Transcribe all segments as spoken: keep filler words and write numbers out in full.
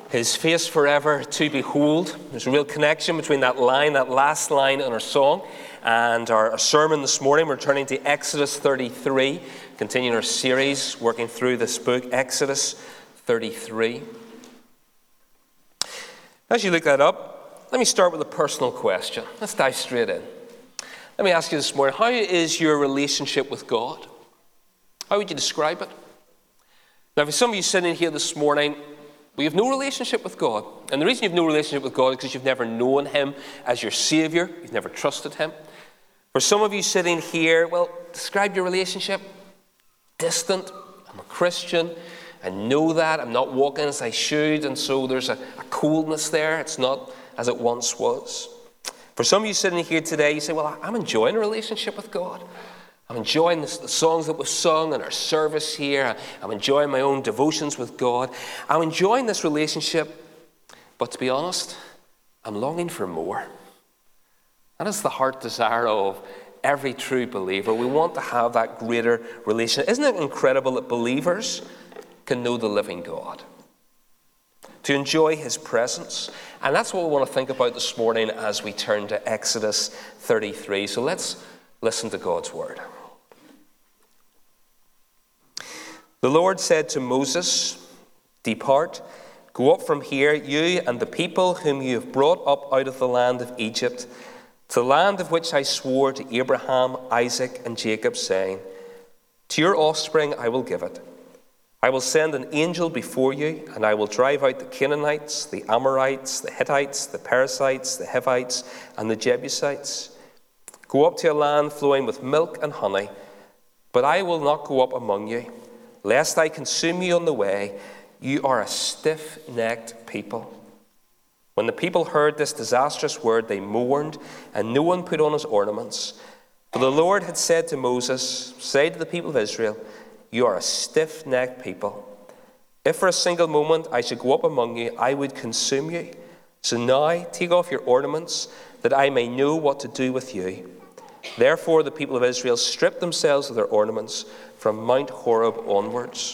His face forever to behold. There's a real connection between that line, that last line in our song, and our, our sermon this morning. We're turning to Exodus thirty-three, continuing our series, working through this book, Exodus thirty-three. As you look that up, let me start with a personal question. Let's dive straight in. Let me ask you this morning, how is your relationship with God? How would you describe it? Now, for some of you sitting here this morning, we have no relationship with God. And the reason you have no relationship with God is because you've never known Him as your Savior. You've never trusted Him. For some of you sitting here, well, describe your relationship. Distant. I'm a Christian. I know that. I'm not walking as I should. And so there's a, a coldness there. It's not as it once was. For some of you sitting here today, you say, well, I'm enjoying a relationship with God. I'm enjoying the songs that we've sung in our service here. I'm enjoying my own devotions with God. I'm enjoying this relationship. But to be honest, I'm longing for more. That is the heart desire of every true believer. We want to have that greater relationship. Isn't it incredible that believers can know the living God? To enjoy His presence. And that's what we want to think about this morning as we turn to Exodus thirty-three. So let's listen to God's word. The Lord said to Moses, "Depart, go up from here, you and the people whom you have brought up out of the land of Egypt, to the land of which I swore to Abraham, Isaac, and Jacob, saying, to your offspring I will give it. I will send an angel before you, and I will drive out the Canaanites, the Amorites, the Hittites, the Perizzites, the Hivites, and the Jebusites. Go up to a land flowing with milk and honey, but I will not go up among you, lest I consume you on the way. You are a stiff-necked people." When the people heard this disastrous word, they mourned, and no one put on his ornaments. For the Lord had said to Moses, "Say to the people of Israel, you are a stiff-necked people. If for a single moment I should go up among you, I would consume you. So now take off your ornaments, that I may know what to do with you." Therefore the people of Israel stripped themselves of their ornaments from Mount Horeb onwards.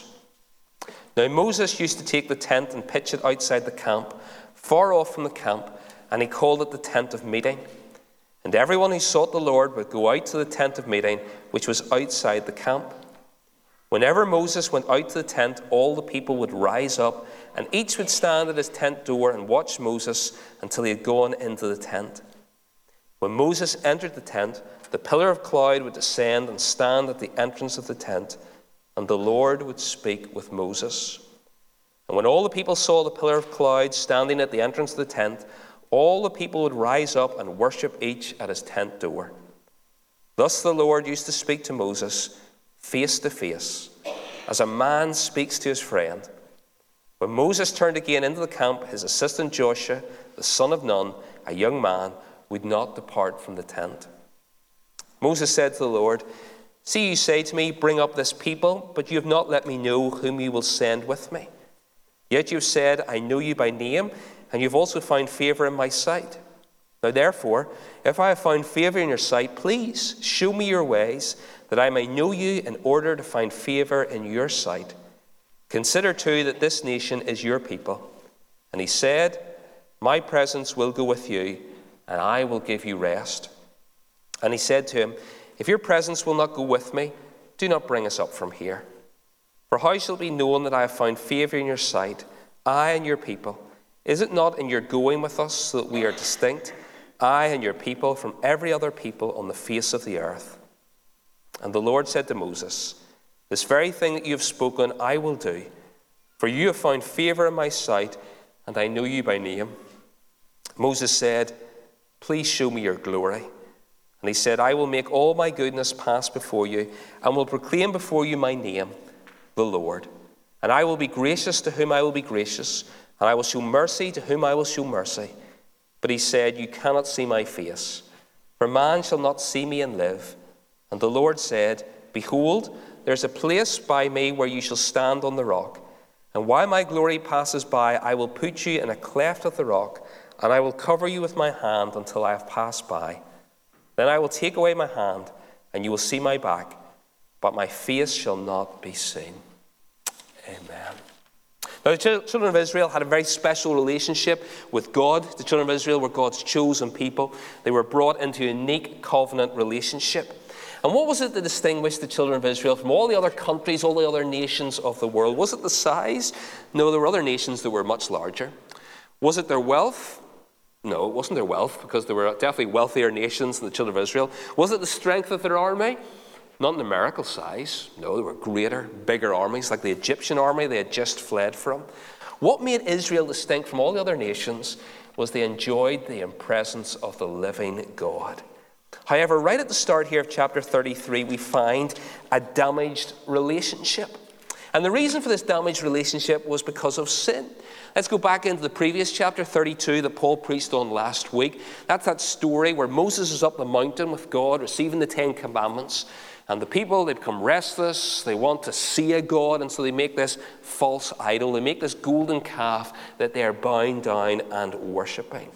Now Moses used to take the tent and pitch it outside the camp, far off from the camp, and he called it the tent of meeting. And everyone who sought the Lord would go out to the tent of meeting, which was outside the camp. Whenever Moses went out to the tent, all the people would rise up, and each would stand at his tent door and watch Moses until he had gone into the tent. When Moses entered the tent, the pillar of cloud would descend and stand at the entrance of the tent, and the Lord would speak with Moses. And when all the people saw the pillar of cloud standing at the entrance of the tent, all the people would rise up and worship each at his tent door. Thus the Lord used to speak to Moses face to face, as a man speaks to his friend. When Moses turned again into the camp, his assistant Joshua, the son of Nun, a young man, would not depart from the tent. Moses said to the Lord, "See, you say to me, bring up this people, but you have not let me know whom you will send with me. Yet you have said, I know you by name, and you have also found favor in my sight. Now therefore, if I have found favor in your sight, please show me your ways, that I may know you in order to find favor in your sight. Consider too that this nation is your people." And he said, "My presence will go with you, and I will give you rest." And he said to him, "If your presence will not go with me, do not bring us up from here. For how shall it be known that I have found favor in your sight, I and your people? Is it not in your going with us, so that we are distinct, I and your people, from every other people on the face of the earth?" And the Lord said to Moses, "This very thing that you have spoken I will do, for you have found favor in my sight, and I know you by name." Moses said, "Please show me your glory." And he said, "I will make all my goodness pass before you, and will proclaim before you my name, the Lord. And I will be gracious to whom I will be gracious, and I will show mercy to whom I will show mercy." But he said, "You cannot see my face, for man shall not see me and live." And the Lord said, "Behold, there is a place by me where you shall stand on the rock. And while my glory passes by, I will put you in a cleft of the rock, and I will cover you with my hand until I have passed by. Then I will take away my hand, and you will see my back, but my face shall not be seen." Amen. Now, the children of Israel had a very special relationship with God. The children of Israel were God's chosen people. They were brought into a unique covenant relationship. And what was it that distinguished the children of Israel from all the other countries, all the other nations of the world? Was it the size? No, there were other nations that were much larger. Was it their wealth? No, it wasn't their wealth, because there were definitely wealthier nations than the children of Israel. Was it the strength of their army? Not numerical size. No, there were greater, bigger armies, like the Egyptian army they had just fled from. What made Israel distinct from all the other nations was they enjoyed the presence of the living God. However, right at the start here of chapter thirty-three, we find a damaged relationship. And the reason for this damaged relationship was because of sin. Let's go back into the previous chapter thirty-two that Paul preached on last week. That's that story where Moses is up the mountain with God, receiving the Ten Commandments. And the people, they become restless, they want to see a God, and so they make this false idol. They make this golden calf that they are bowing down and worshipping.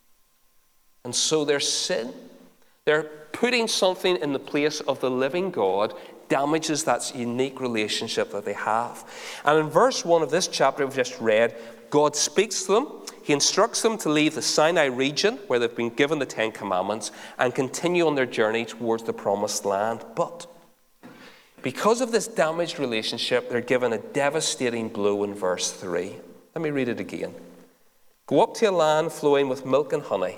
And so their sin, they're putting something in the place of the living God, damages that unique relationship that they have. And in verse one of this chapter we've just read, God speaks to them. He instructs them to leave the Sinai region, where they've been given the Ten Commandments, and continue on their journey towards the Promised Land. But because of this damaged relationship, they're given a devastating blow in verse three. Let me read it again. Go up to a land flowing with milk and honey,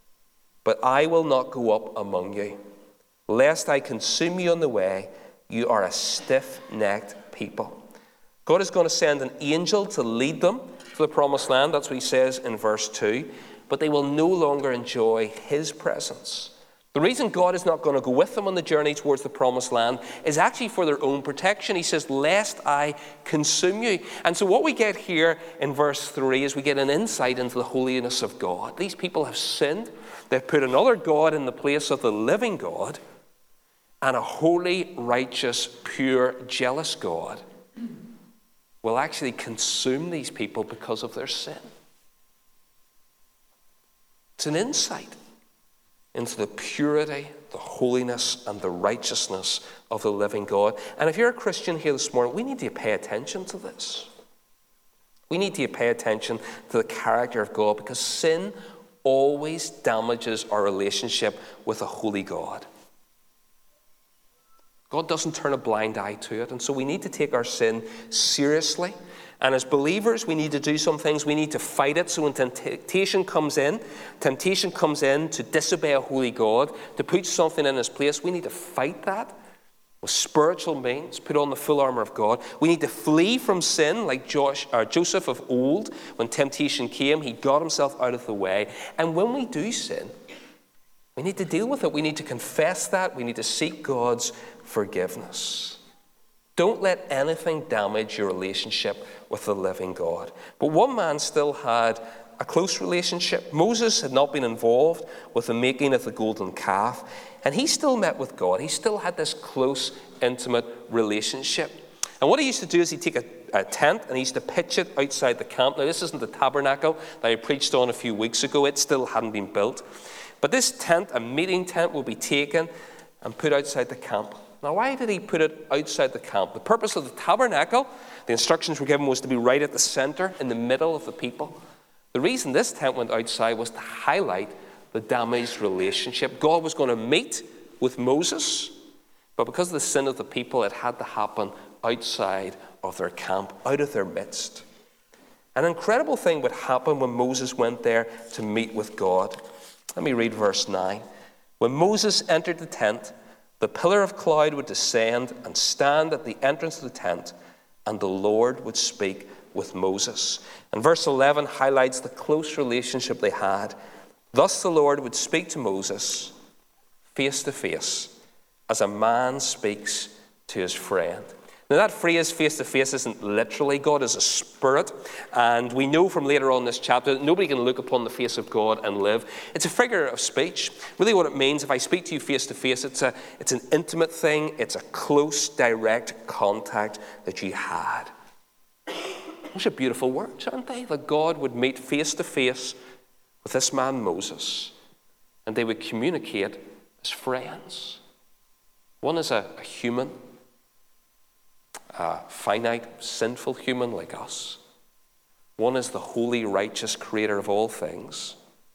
but I will not go up among you, lest I consume you on the way. You are a stiff-necked people. God is going to send an angel to lead them to the Promised Land. That's what he says in verse two. But they will no longer enjoy his presence. The reason God is not going to go with them on the journey towards the Promised Land is actually for their own protection. He says, lest I consume you. And so what we get here in verse three is we get an insight into the holiness of God. These people have sinned. They've put another God in the place of the living God. And a holy, righteous, pure, jealous God will actually consume these people because of their sin. It's an insight into the purity, the holiness, and the righteousness of the living God. And if you're a Christian here this morning, we need to pay attention to this. We need to pay attention to the character of God, because sin always damages our relationship with a holy God. God doesn't turn a blind eye to it, and so we need to take our sin seriously. And as believers, we need to do some things. We need to fight it. So when temptation comes in, temptation comes in to disobey a holy God, to put something in his place, we need to fight that with spiritual means, put on the full armor of God. We need to flee from sin like Josh, or Joseph of old. When temptation came, he got himself out of the way. And when we do sin, we need to deal with it. We need to confess that. We need to seek God's forgiveness. Don't let anything damage your relationship with the living God. But one man still had a close relationship. Moses had not been involved with the making of the golden calf, and he still met with God. He still had this close, intimate relationship. And what he used to do is he'd take a, a tent and he used to pitch it outside the camp. Now, this isn't the tabernacle that I preached on a few weeks ago. It still hadn't been built. But this tent, a meeting tent, will be taken and put outside the camp. Now, why did he put it outside the camp? The purpose of the tabernacle, the instructions were given, was to be right at the center, in the middle of the people. The reason this tent went outside was to highlight the damaged relationship. God was going to meet with Moses, but because of the sin of the people, it had to happen outside of their camp, out of their midst. An incredible thing would happen when Moses went there to meet with God. Let me read verse nine. When Moses entered the tent, the pillar of cloud would descend and stand at the entrance of the tent, and the Lord would speak with Moses. And verse eleven highlights the close relationship they had. Thus the Lord would speak to Moses face to face, as a man speaks to his friend. Now, that phrase, face to face, isn't literally. God is a spirit. And we know from later on in this chapter that nobody can look upon the face of God and live. It's a figure of speech. Really what it means, if I speak to you face to face, it's a, it's an intimate thing. It's a close, direct contact that you had. Those are beautiful words, aren't they? That God would meet face to face with this man Moses, and they would communicate as friends. One is a, a human, a finite, sinful human like us. One is the holy, righteous creator of all things.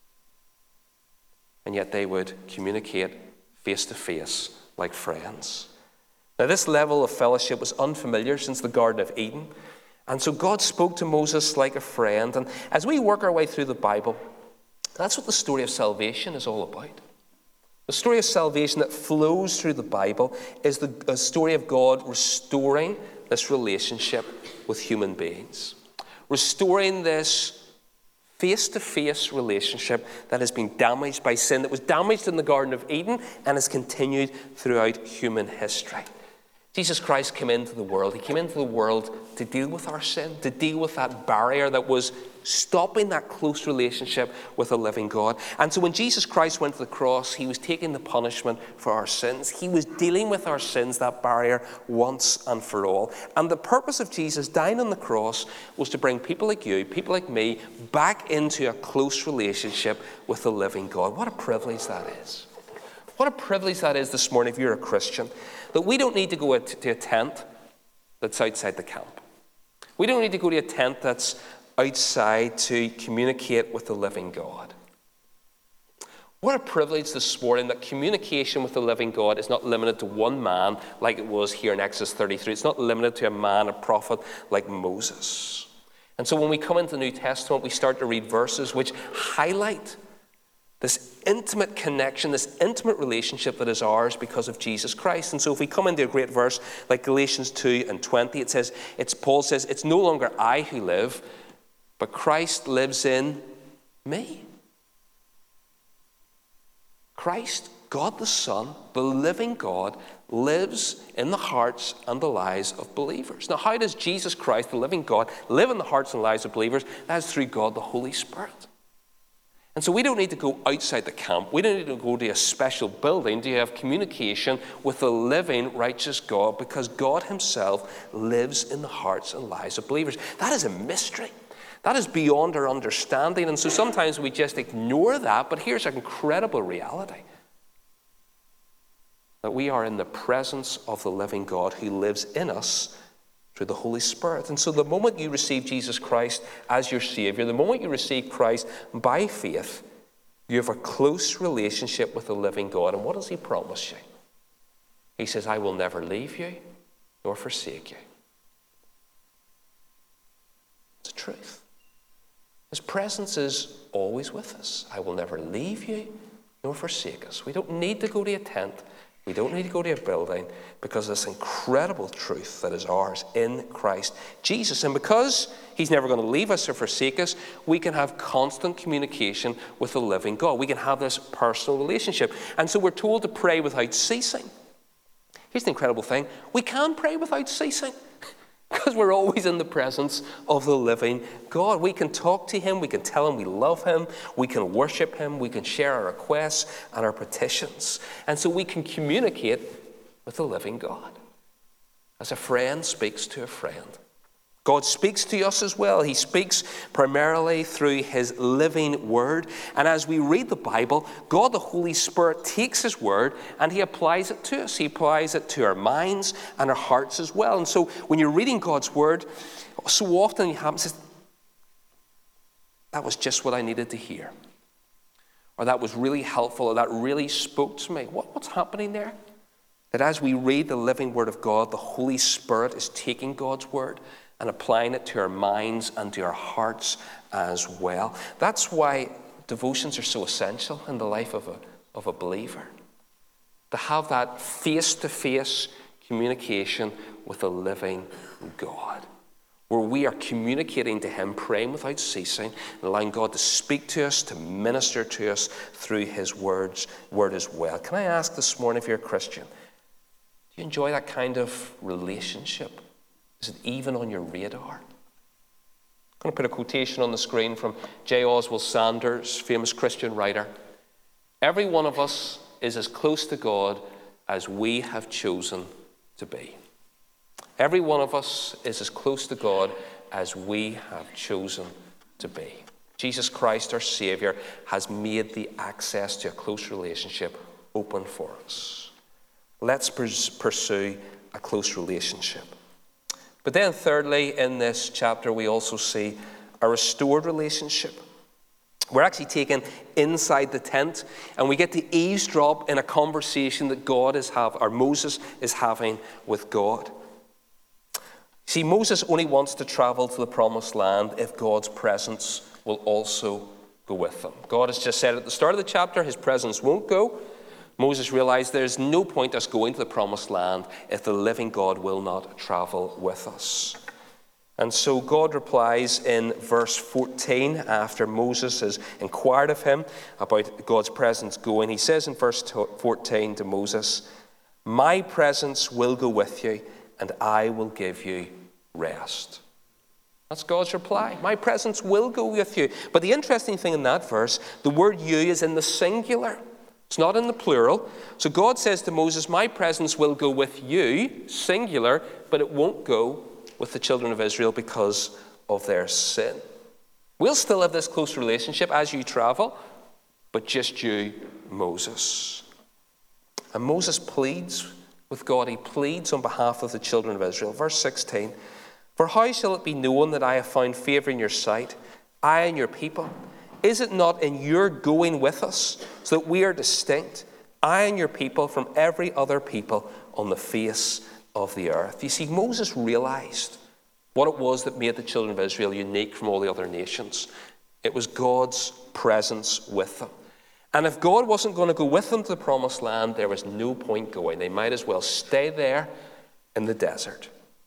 And yet they would communicate face to face like friends. Now, this level of fellowship was unfamiliar since the Garden of Eden. And so God spoke to Moses like a friend. And as we work our way through the Bible, that's what the story of salvation is all about. The story of salvation that flows through the Bible is the a story of God restoring this relationship with human beings. Restoring this face-to-face relationship that has been damaged by sin, that was damaged in the Garden of Eden and has continued throughout human history. Jesus Christ came into the world. He came into the world to deal with our sin, to deal with that barrier that was stopping that close relationship with a living God. And so when Jesus Christ went to the cross, he was taking the punishment for our sins. He was dealing with our sins, that barrier, once and for all. And the purpose of Jesus dying on the cross was to bring people like you, people like me, back into a close relationship with the living God. What a privilege that is. What a privilege that is this morning if you're a Christian. That we don't need to go to a tent that's outside the camp. We don't need to go to a tent that's outside to communicate with the living God. What a privilege this morning that communication with the living God is not limited to one man like it was here in Exodus thirty-three. It's not limited to a man, a prophet like Moses. And so when we come into the New Testament, we start to read verses which highlight this intimate connection, this intimate relationship that is ours because of Jesus Christ. And so if we come into a great verse like Galatians two and twenty, it says, it's Paul says, it's no longer I who live, but Christ lives in me. Christ, God the Son, the living God, lives in the hearts and the lives of believers. Now, how does Jesus Christ, the living God, live in the hearts and lives of believers? That is through God, the Holy Spirit. And so we don't need to go outside the camp. We don't need to go to a special building to have communication with the living, righteous God, because God himself lives in the hearts and lives of believers. That is a mystery. That is beyond our understanding. And so sometimes we just ignore that, but here's an incredible reality. That we are in the presence of the living God who lives in us through the Holy Spirit. And so the moment you receive Jesus Christ as your Savior, the moment you receive Christ by faith, you have a close relationship with the living God. And what does he promise you? He says, I will never leave you nor forsake you. It's the truth. His presence is always with us. I will never leave you nor forsake us. We don't need to go to a tent. We don't need to go to a building because of this incredible truth that is ours in Christ Jesus. And because he's never going to leave us or forsake us, we can have constant communication with the living God. We can have this personal relationship. And so we're told to pray without ceasing. Here's the incredible thing. We can pray without ceasing because we're always in the presence of the living God. We can talk to him. We can tell him we love him. We can worship him. We can share our requests and our petitions. And so we can communicate with the living God as a friend speaks to a friend. God speaks to us as well. He speaks primarily through his living word. And as we read the Bible, God the Holy Spirit takes his word and he applies it to us. He applies it to our minds and our hearts as well. And so when you're reading God's word, so often you have says, that was just what I needed to hear. Or that was really helpful, or that really spoke to me. What, what's happening there? That as we read the living word of God, the Holy Spirit is taking God's word and applying it to our minds and to our hearts as well. That's why devotions are so essential in the life of a, of a believer. To have that face-to-face communication with the living God, where we are communicating to him, praying without ceasing, and allowing God to speak to us, to minister to us through his words, word as well. Can I ask this morning, if you're a Christian, do you enjoy that kind of relationship? Is it even on your radar? I'm going to put a quotation on the screen from J. Oswald Sanders, famous Christian writer. Every one of us is as close to God as we have chosen to be. Every one of us is as close to God as we have chosen to be. Jesus Christ, our Savior, has made the access to a close relationship open for us. Let's pursue a close relationship. But then thirdly, in this chapter, we also see a restored relationship. We're actually taken inside the tent, and we get to eavesdrop in a conversation that God is have, or Moses is having with God. See, Moses only wants to travel to the promised land if God's presence will also go with them. God has just said at the start of the chapter, his presence won't go. Moses realized there's no point us going to the promised land if the living God will not travel with us. And so God replies in verse fourteen, after Moses has inquired of him about God's presence going. He says in verse fourteen to Moses, "My presence will go with you, and I will give you rest." That's God's reply. My presence will go with you. But the interesting thing in that verse, the word you is in the singular. It's not in the plural. So God says to Moses, my presence will go with you, singular, but it won't go with the children of Israel because of their sin. We'll still have this close relationship as you travel, but just you, Moses. And Moses pleads with God. He pleads on behalf of the children of Israel. Verse sixteen, "For how shall it be known that I have found favor in your sight, I and your people? Is it not in your going with us, so that we are distinct, I and your people, from every other people on the face of the earth?" You see, Moses realized what it was that made the children of Israel unique from all the other nations. It was God's presence with them. And if God wasn't going to go with them to the promised land, there was no point going. They might as well stay there in the desert.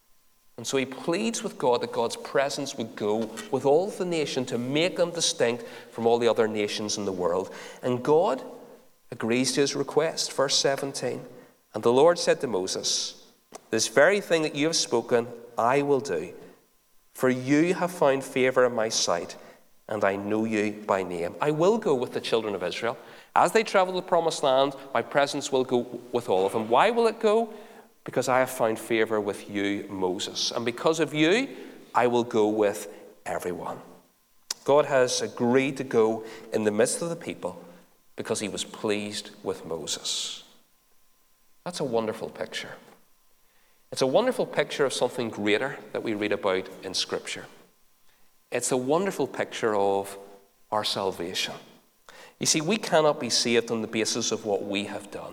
And so he pleads with God that God's presence would go with all of the nation to make them distinct from all the other nations in the world. And God agrees to his request. Verse seventeen, "And the Lord said to Moses, this very thing that you have spoken, I will do. For you have found favor in my sight, and I know you by name." I will go with the children of Israel. As they travel to the promised land, my presence will go with all of them. Why will it go? Because I have found favor with you, Moses. And because of you, I will go with everyone. God has agreed to go in the midst of the people because he was pleased with Moses. That's a wonderful picture. It's a wonderful picture of something greater that we read about in Scripture. It's a wonderful picture of our salvation. You see, we cannot be saved on the basis of what we have done.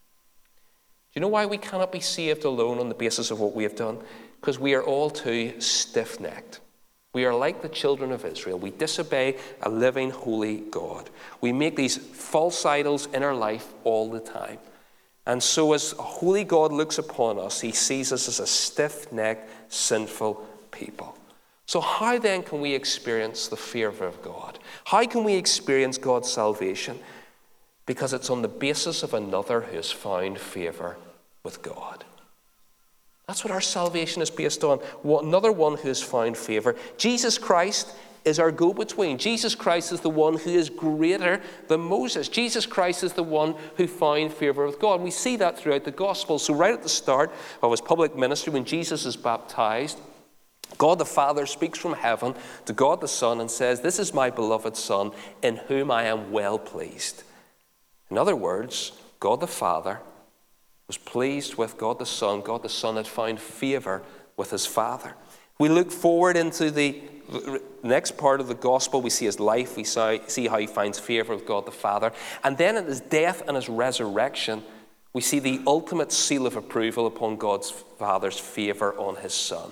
Do you know why we cannot be saved alone on the basis of what we have done? Because we are all too stiff-necked. We are like the children of Israel. We disobey a living, holy God. We make these false idols in our life all the time. And so as a holy God looks upon us, he sees us as a stiff-necked, sinful people. So how then can we experience the favor of God? How can we experience God's salvation? Because it's on the basis of another who has found favor with God. That's what our salvation is based on. Another one who has found favor. Jesus Christ is our go-between. Jesus Christ is the one who is greater than Moses. Jesus Christ is the one who found favor with God. And we see that throughout the gospel. So right at the start of his public ministry, when Jesus is baptized, God the Father speaks from heaven to God the Son and says, "This is my beloved Son, in whom I am well pleased." In other words, God the Father was pleased with God the Son. God the Son had found favor with his Father. We look forward into the next part of the gospel. We see his life. We see how he finds favor with God the Father. And then in his death and his resurrection, we see the ultimate seal of approval upon God's Father's favor on his Son.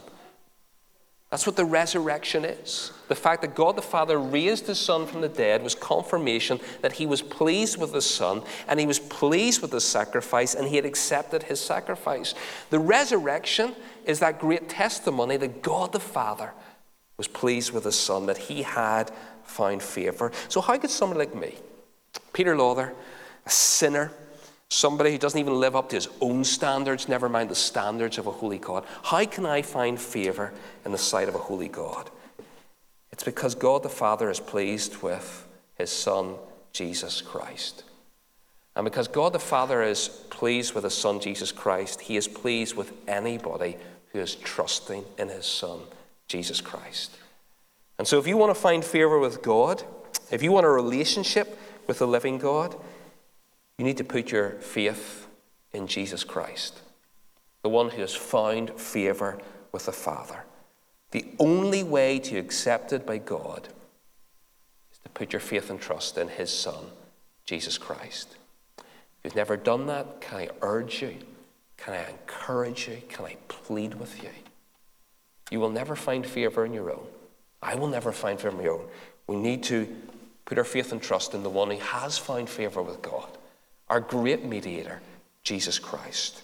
That's what the resurrection is. The fact that God the Father raised his Son from the dead was confirmation that he was pleased with his Son, and he was pleased with his sacrifice, and he had accepted his sacrifice. The resurrection is that great testimony that God the Father was pleased with his Son, that he had found favor. So how could somebody like me, Peter Lawther, a sinner, somebody who doesn't even live up to his own standards, never mind the standards of a holy God, how can I find favor in the sight of a holy God? It's because God the Father is pleased with his Son, Jesus Christ. And because God the Father is pleased with his Son, Jesus Christ, he is pleased with anybody who is trusting in his Son, Jesus Christ. And so if you want to find favor with God, if you want a relationship with the living God, you need to put your faith in Jesus Christ, the one who has found favor with the Father, The only way to be accepted by God is to put your faith and trust in his Son, Jesus Christ. If you've never done that, can I urge you, can I encourage you, can I plead with you? You will never find favor on your own. I will never find favor on my own. We need to put our faith and trust in the one who has found favor with God, our great mediator, Jesus Christ.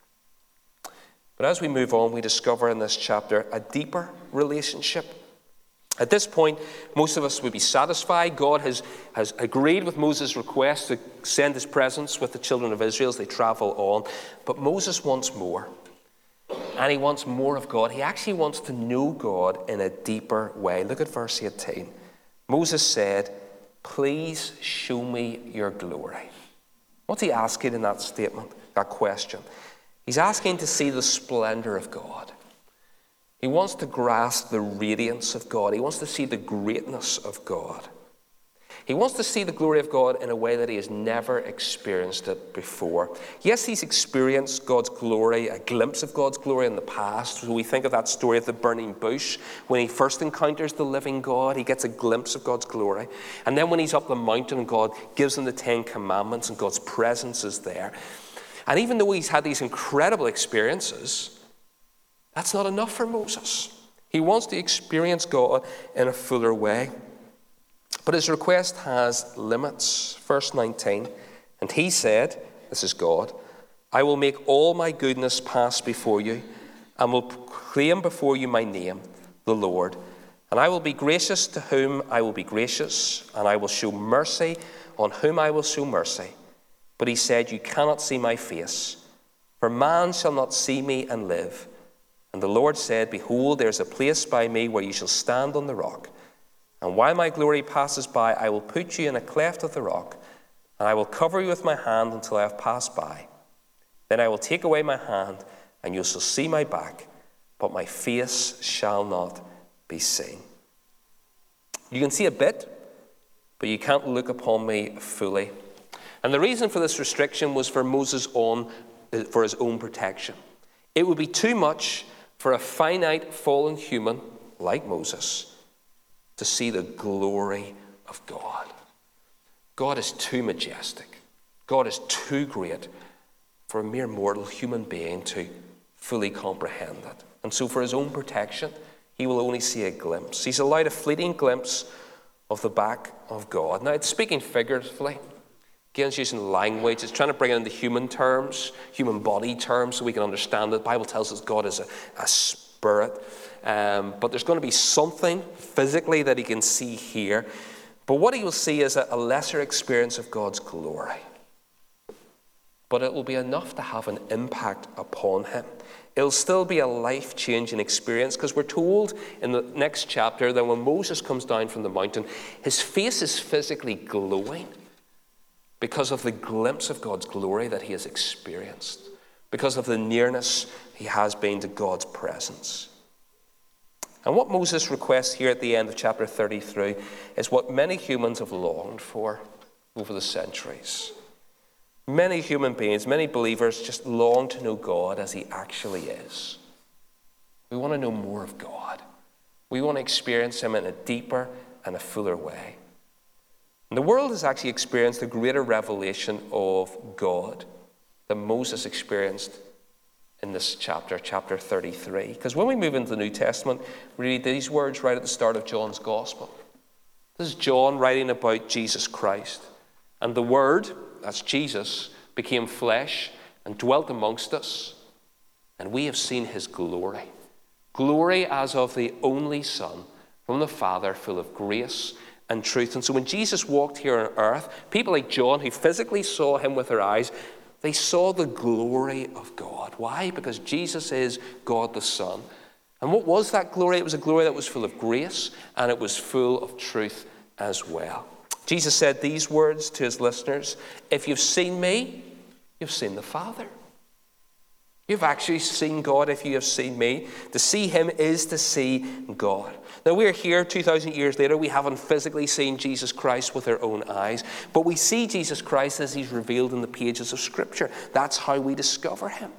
But as we move on, we discover in this chapter a deeper relationship. At this point, most of us would be satisfied. God has, has agreed with Moses' request to send his presence with the children of Israel as they travel on. But Moses wants more. And he wants more of God. He actually wants to know God in a deeper way. Look at verse eighteen. Moses said, "Please show me your glory." What's he asking in that statement, that question? He's asking to see the splendor of God. He wants to grasp the radiance of God. He wants to see the greatness of God. He wants to see the glory of God in a way that he has never experienced it before. Yes, he's experienced God's glory, a glimpse of God's glory in the past. So we think of that story of the burning bush. When he first encounters the living God, he gets a glimpse of God's glory. And then when he's up the mountain and God gives him the Ten Commandments and God's presence is there. And even though he's had these incredible experiences, that's not enough for Moses. He wants to experience God in a fuller way. But his request has limits. Verse nineteen, and he said, this is God, "I will make all my goodness pass before you, and will proclaim before you my name, the Lord. And I will be gracious to whom I will be gracious, and I will show mercy on whom I will show mercy." But he said, "You cannot see my face, for man shall not see me and live." And the Lord said, "Behold, there is a place by me where you shall stand on the rock. And while my glory passes by, I will put you in a cleft of the rock, and I will cover you with my hand until I have passed by. Then I will take away my hand, and you shall see my back, but my face shall not be seen." You can see a bit, but you can't look upon me fully. And the reason for this restriction was for Moses' own, for his own protection. It would be too much for a finite, fallen human like Moses to see the glory of God. God is too majestic. God is too great for a mere mortal human being to fully comprehend it. And so for his own protection, he will only see a glimpse. He's allowed a fleeting glimpse of the back of God. Now, it's speaking figuratively. Again, it's using language. It's trying to bring it into human terms, human body terms, so we can understand it. The Bible tells us God is a, a spirit. Um, but there's going to be something physically that he can see here. But what he will see is a, a lesser experience of God's glory. But it will be enough to have an impact upon him. It'll still be a life-changing experience, because we're told in the next chapter that when Moses comes down from the mountain, his face is physically glowing because of the glimpse of God's glory that he has experienced, because of the nearness he has been to God's presence. And what Moses requests here at the end of chapter thirty-three is what many humans have longed for over the centuries. Many human beings, many believers just long to know God as he actually is. We want to know more of God. We want to experience him in a deeper and a fuller way. And the world has actually experienced a greater revelation of God than Moses experienced in this chapter, chapter thirty-three. Because when we move into the New Testament, we read these words right at the start of John's Gospel. This is John writing about Jesus Christ. And the Word, that's Jesus, became flesh and dwelt amongst us. And we have seen his glory. Glory as of the only Son from the Father, full of grace and truth. And so when Jesus walked here on earth, people like John, who physically saw him with their eyes, they saw the glory of God. Why? Because Jesus is God the Son. And what was that glory? It was a glory that was full of grace, and it was full of truth as well. Jesus said these words to his listeners: "If you've seen me, you've seen the Father." You've actually seen God if you have seen me. To see him is to see God. Now, we're here two thousand years later. We haven't physically seen Jesus Christ with our own eyes, but we see Jesus Christ as he's revealed in the pages of Scripture. That's how we discover him.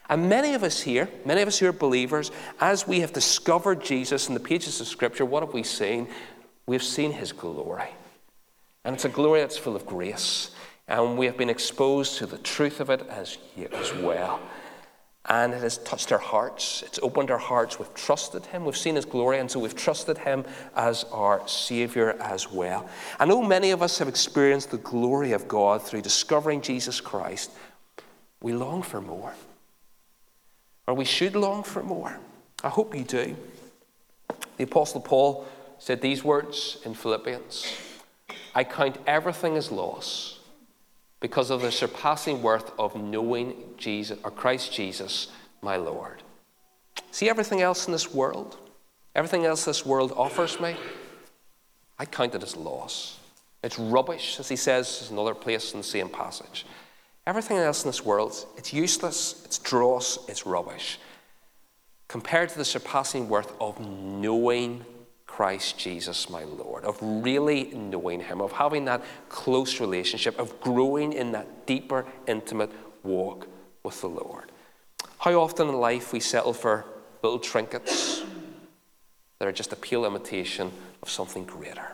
And many of us here, many of us who are believers, as we have discovered Jesus in the pages of Scripture, what have we seen? We've seen his glory. And it's a glory that's full of grace. And we have been exposed to the truth of it as, as well. And it has touched our hearts. It's opened our hearts. We've trusted him. We've seen his glory. And so we've trusted him as our Savior as well. I know many of us have experienced the glory of God through discovering Jesus Christ. We long for more. Or we should long for more. I hope you do. The Apostle Paul said these words in Philippians. I count everything as loss because of the surpassing worth of knowing Jesus, or Christ Jesus, my Lord. See everything else in this world, everything else this world offers me, I count it as loss. It's rubbish, as he says in another place in the same passage. Everything else in this world, it's useless, it's dross, it's rubbish, compared to the surpassing worth of knowing Christ Jesus, my Lord, of really knowing him, of having that close relationship, of growing in that deeper, intimate walk with the Lord. How often in life we settle for little trinkets that are just a pale imitation of something greater.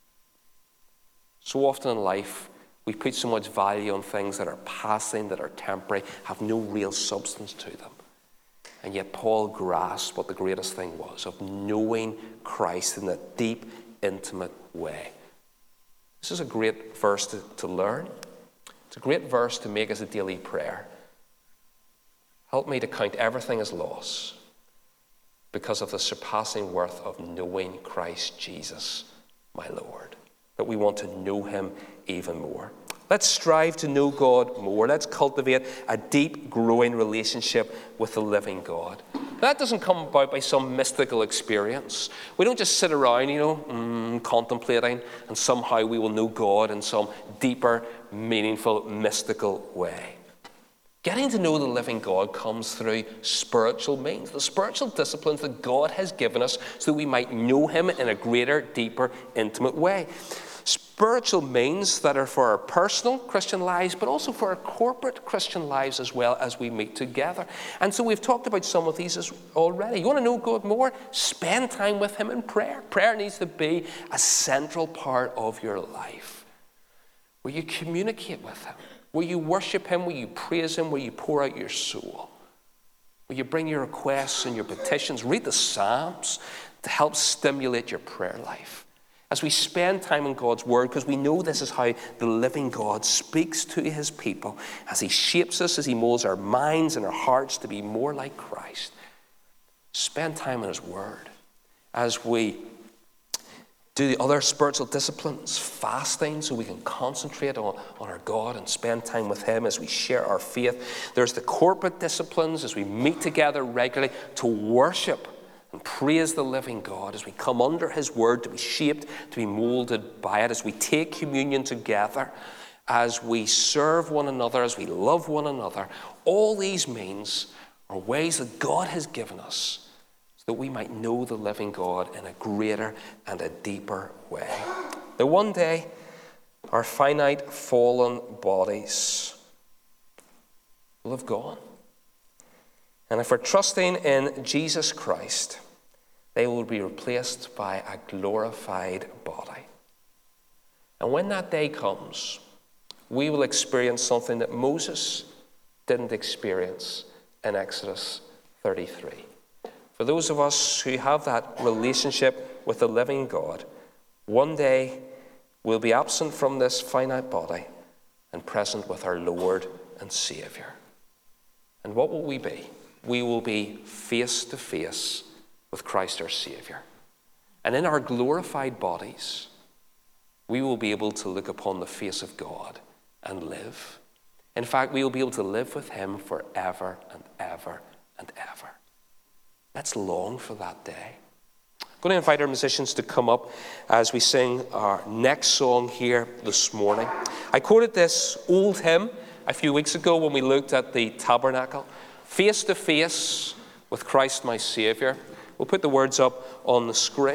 So often in life we put so much value on things that are passing, that are temporary, have no real substance to them. And yet Paul grasped what the greatest thing was, of knowing Christ in that deep, intimate way. This is a great verse to, to learn. It's a great verse to make as a daily prayer. Help me to count everything as loss because of the surpassing worth of knowing Christ Jesus, my Lord. That we want to know him even more. Let's strive to know God more. Let's cultivate a deep, growing relationship with the living God. That doesn't come about by some mystical experience. We don't just sit around, you know, mm, contemplating, and somehow we will know God in some deeper, meaningful, mystical way. Getting to know the living God comes through spiritual means, the spiritual disciplines that God has given us so that we might know him in a greater, deeper, intimate way. Spiritual means that are for our personal Christian lives, but also for our corporate Christian lives as well as we meet together. And so we've talked about some of these already. You want to know God more? Spend time with him in prayer. Prayer needs to be a central part of your life, where you communicate with him, where you worship him, where you praise him, where you pour out your soul, where you bring your requests and your petitions. Read the Psalms to help stimulate your prayer life. As we spend time in God's word, because we know this is how the living God speaks to his people, as he shapes us, as he molds our minds and our hearts to be more like Christ. Spend time in his word. As we do the other spiritual disciplines, fasting, so we can concentrate on, on our God and spend time with him as we share our faith. There's the corporate disciplines as we meet together regularly to worship and praise the living God, as we come under his word to be shaped, to be molded by it, as we take communion together, as we serve one another, as we love one another. All these means are ways that God has given us so that we might know the living God in a greater and a deeper way. Now one day, our finite fallen bodies will have gone. And if we're trusting in Jesus Christ, they will be replaced by a glorified body. And when that day comes, we will experience something that Moses didn't experience in Exodus thirty-three. For those of us who have that relationship with the living God, one day we'll be absent from this finite body and present with our Lord and Savior. And what will we be? We will be face to face with Christ our Savior. And in our glorified bodies, we will be able to look upon the face of God and live. In fact, we will be able to live with him forever and ever and ever. Let's long for that day. I'm going to invite our musicians to come up as we sing our next song here this morning. I quoted this old hymn a few weeks ago when we looked at the tabernacle. Face to face with Christ my Savior. We'll put the words up on the screen.